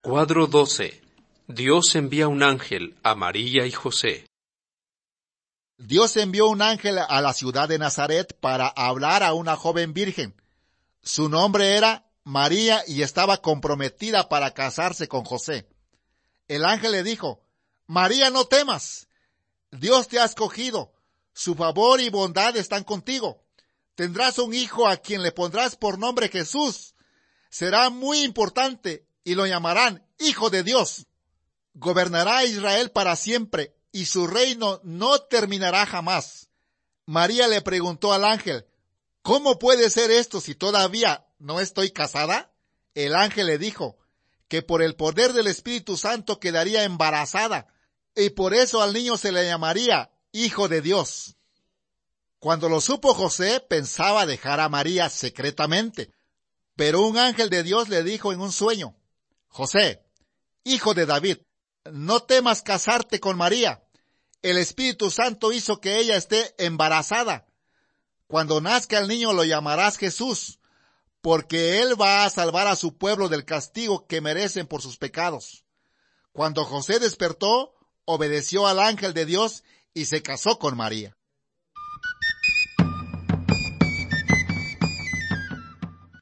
Cuadro 12. Dios envía un ángel a María y José. Dios envió un ángel a la ciudad de Nazaret para hablar a una joven virgen. Su nombre era María y estaba comprometida para casarse con José. El ángel le dijo: María, no temas. Dios te ha escogido. Su favor y bondad están contigo. Tendrás un hijo a quien le pondrás por nombre Jesús. Será muy importante y lo llamarán Hijo de Dios. Gobernará a Israel para siempre y su reino no terminará jamás. María le preguntó al ángel: ¿Cómo puede ser esto si todavía no estoy casada? El ángel le dijo que por el poder del Espíritu Santo quedaría embarazada y por eso al niño se le llamaría Hijo de Dios. Cuando lo supo José, pensaba dejar a María secretamente, pero un ángel de Dios le dijo en un sueño: José, hijo de David, no temas casarte con María. El Espíritu Santo hizo que ella esté embarazada. Cuando nazca el niño lo llamarás Jesús, porque él va a salvar a su pueblo del castigo que merecen por sus pecados. Cuando José despertó, obedeció al ángel de Dios y se casó con María.